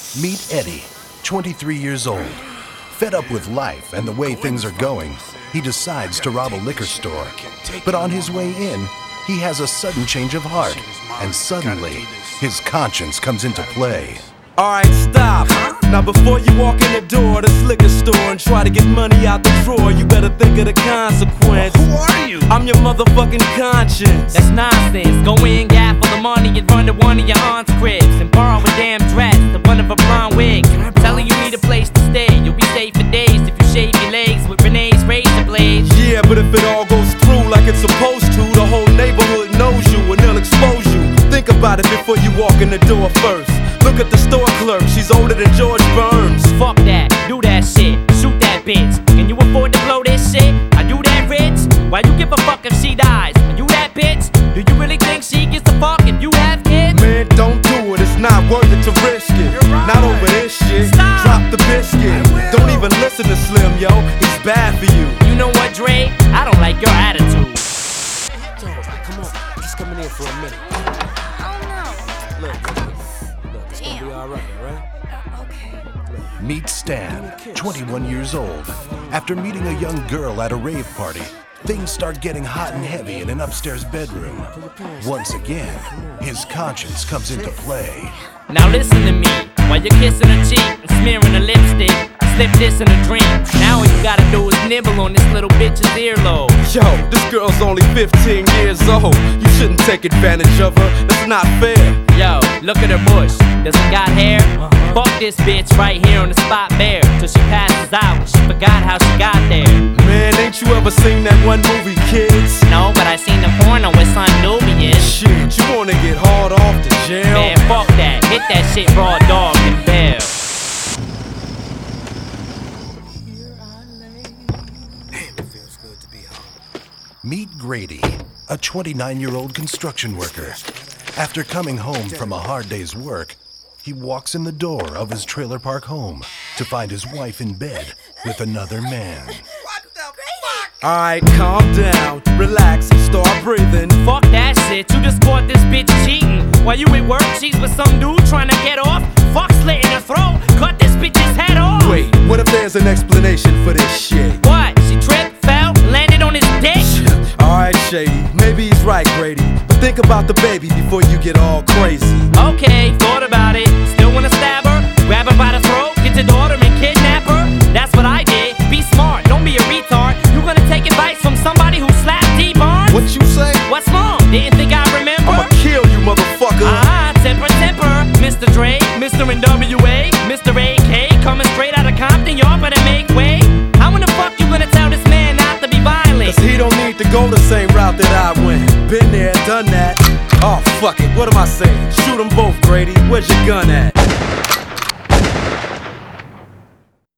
Meet Eddie, 23 years old. Fed up with life and the way things are going, he decides to rob a liquor store. But on his way in, he has a sudden change of heart, and suddenly, his conscience comes into play. Alright, stop. Now before you walk in the door of this liquor store and try to get money out the drawer, you better think of the consequence. Who are you? I'm your motherfucking conscience. That's nonsense. Go in, gap for the money and run to one of your aunt's cribs and borrow a damn dress, the one of a blonde wig. Telling you need a place to stay. You'll be safe for days if you shave your legs with Renee's razor blades. Yeah, but if it all goes through like it's supposed to, the whole neighborhood knows you and they'll expose you. Think about it before you walk in the door first. Look at the store clerk, she's older than George Burns. Fuck that, do that shit, shoot that bitch. Can you afford to blow this shit? Are you that rich? Why you give a fuck if she dies? Are you that bitch? Do you really think she gives a fuck if you have kids? Man, don't do it, it's not worth it to risk it. Right. Not over this shit. Stop. Drop the biscuit. Don't even listen to Slim, yo, he's bad for you. You know what, Dre? I don't like your attitude. Come on, just coming in for a minute. Look, it's gonna be alright, alright? Meet Stan, 21 years old. After meeting a young girl at a rave party, things start getting hot and heavy in an upstairs bedroom. Once again, his conscience comes into play. Now listen to me, while you're kissing her cheek and smearing her lipstick, slip this in a dream. Now all you gotta do is nibble on this little bitch's earlobe. Yo, this girl's only 15 years old. You shouldn't take advantage of her, that's not fair. Yo, look at her bush, does it got hair? Fuck this bitch right here on the spot bare, till she passes out, she forgot how she got there. Man, ain't you ever seen that one movie, Kids? No, but I seen the porno with Son Nubian. Shit, you wanna get hard off to jail? Man, fuck that, hit that shit raw dog and bail. Meet Grady, a 29-year-old construction worker. After coming home from a hard day's work, he walks in the door of his trailer park home to find his wife in bed with another man. What the fuck? Alright, calm down, relax, start breathing. Fuck that shit, you just caught this bitch cheating. While you at work, she's with some dude trying to get off. Fuck slit in her throat, cut this bitch's head off. Wait, what if there's an explanation for this shit? What? She tripped, fell, landed on his dick? Alright, Shady, maybe he's right, Grady. But think about the baby before you get all crazy. Okay, thought about it. Still wanna stab her? Grab her by the throat, get your daughter and kidnap her? That's what I did. Be smart, don't be a retard. You gonna take advice from somebody who slapped D-Barnes? What you say? What's wrong? Didn't think I remember? I'ma kill you, motherfucker. Temper, temper. Mr. Dre, Mr. NWA, Mr. AK, coming straight out of Compton, y'all better make way. How in the fuck you gonna tell this man not to be violent? Cause he don't need to go the same route that I went. Been there, done that. Oh, fuck it, what am I saying? Shoot them both, Grady. Where's your gun at?